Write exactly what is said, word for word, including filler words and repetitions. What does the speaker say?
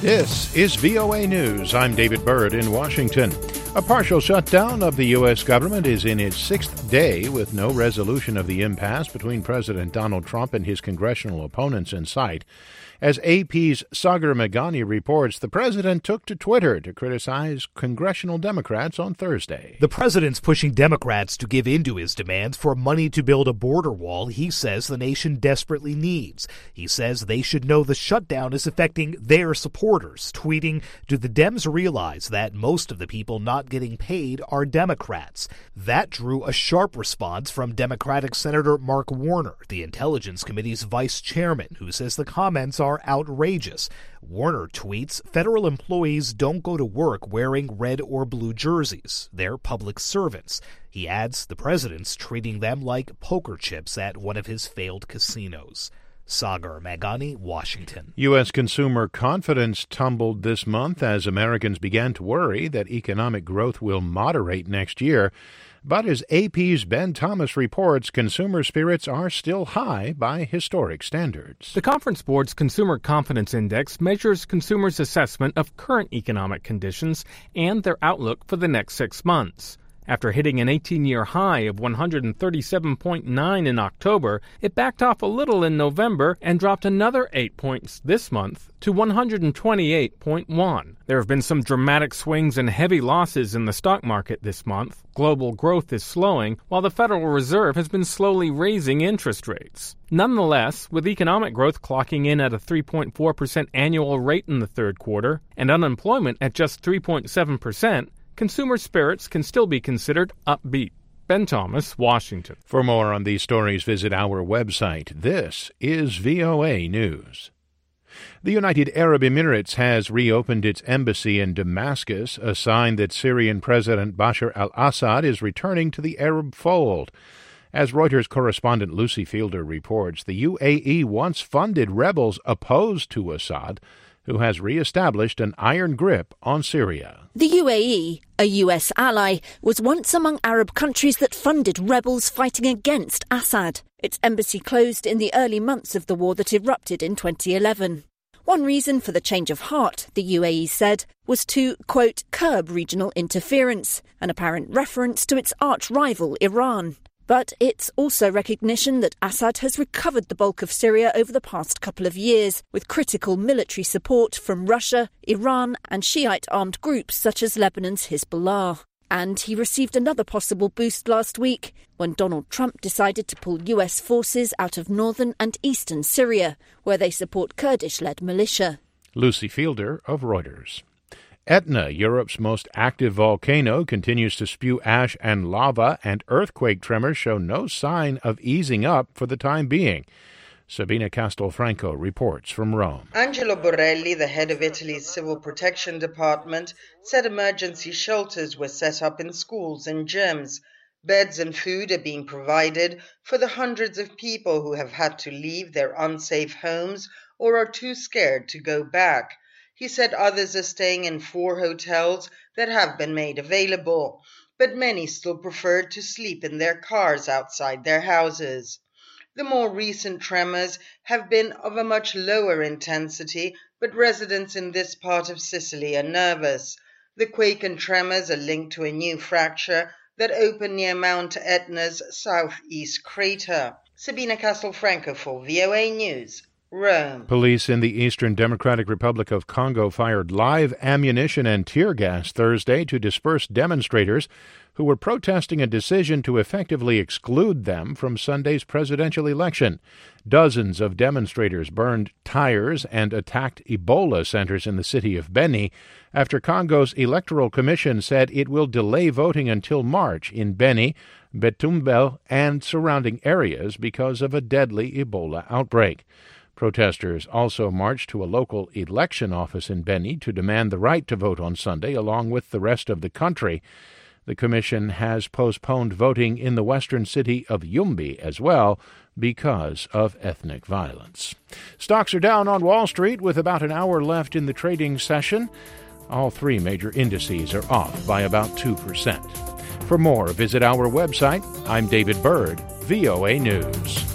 This is V O A News. I'm David Byrd in Washington. A partial shutdown of the U S government is in its sixth day with no resolution of the impasse between President Donald Trump and his congressional opponents in sight. As A P's Sagar Meghani reports, the president took to Twitter to criticize congressional Democrats on Thursday. The president's pushing Democrats to give in to his demands for money to build a border wall he says the nation desperately needs. He says they should know the shutdown is affecting their supporters, tweeting, "Do the Dems realize that most of the people not getting paid are Democrats?" That drew a sharp response from Democratic Senator Mark Warner, the Intelligence Committee's vice chairman, who says the comments are outrageous. Warner tweets, "Federal employees don't go to work wearing red or blue jerseys. They're public servants." He adds the president's treating them like poker chips at one of his failed casinos. Sagar Meghani, Washington. U S consumer confidence tumbled this month as Americans began to worry that economic growth will moderate next year. But as A P's Ben Thomas reports, consumer spirits are still high by historic standards. The Conference Board's Consumer Confidence Index measures consumers' assessment of current economic conditions and their outlook for the next six months. After hitting an eighteen-year high of one hundred thirty-seven point nine in October, it backed off a little in November and dropped another eight points this month to one hundred twenty-eight point one. There have been some dramatic swings and heavy losses in the stock market this month. Global growth is slowing, while the Federal Reserve has been slowly raising interest rates. Nonetheless, with economic growth clocking in at a three point four percent annual rate in the third quarter and unemployment at just three point seven percent, consumer spirits can still be considered upbeat. Ben Thomas, Washington. For more on these stories, visit our website. This is V O A News. The United Arab Emirates has reopened its embassy in Damascus, a sign that Syrian President Bashar al-Assad is returning to the Arab fold. As Reuters correspondent Lucy Fielder reports, the U A E once funded rebels opposed to Assad, who has reestablished an iron grip on Syria. The U A E, a U S ally, was once among Arab countries that funded rebels fighting against Assad. Its embassy closed in the early months of the war that erupted in twenty eleven. One reason for the change of heart, the U A E said, was to, quote, curb regional interference, an apparent reference to its arch-rival Iran. But it's also recognition that Assad has recovered the bulk of Syria over the past couple of years, with critical military support from Russia, Iran and Shiite armed groups such as Lebanon's Hezbollah. And he received another possible boost last week when Donald Trump decided to pull U S forces out of northern and eastern Syria, where they support Kurdish-led militia. Lucy Fielder of Reuters. Etna, Europe's most active volcano, continues to spew ash and lava, and earthquake tremors show no sign of easing up for the time being. Sabina Castelfranco reports from Rome. Angelo Borrelli, the head of Italy's Civil Protection Department, said emergency shelters were set up in schools and gyms. Beds and food are being provided for the hundreds of people who have had to leave their unsafe homes or are too scared to go back. He said others are staying in four hotels that have been made available, but many still preferred to sleep in their cars outside their houses. The more recent tremors have been of a much lower intensity, but residents in this part of Sicily are nervous. The quake and tremors are linked to a new fracture that opened near Mount Etna's southeast crater. Sabina Castelfranco for V O A News. Rome. Police in the Eastern Democratic Republic of Congo fired live ammunition and tear gas Thursday to disperse demonstrators who were protesting a decision to effectively exclude them from Sunday's presidential election. Dozens of demonstrators burned tires and attacked Ebola centers in the city of Beni after Congo's Electoral Commission said it will delay voting until March in Beni, Betumbel, and surrounding areas because of a deadly Ebola outbreak. Protesters also marched to a local election office in Beni to demand the right to vote on Sunday, along with the rest of the country. The commission has postponed voting in the western city of Yumbi as well because of ethnic violence. Stocks are down on Wall Street with about an hour left in the trading session. All three major indices are off by about two percent. For more, visit our website. I'm David Byrd, V O A News.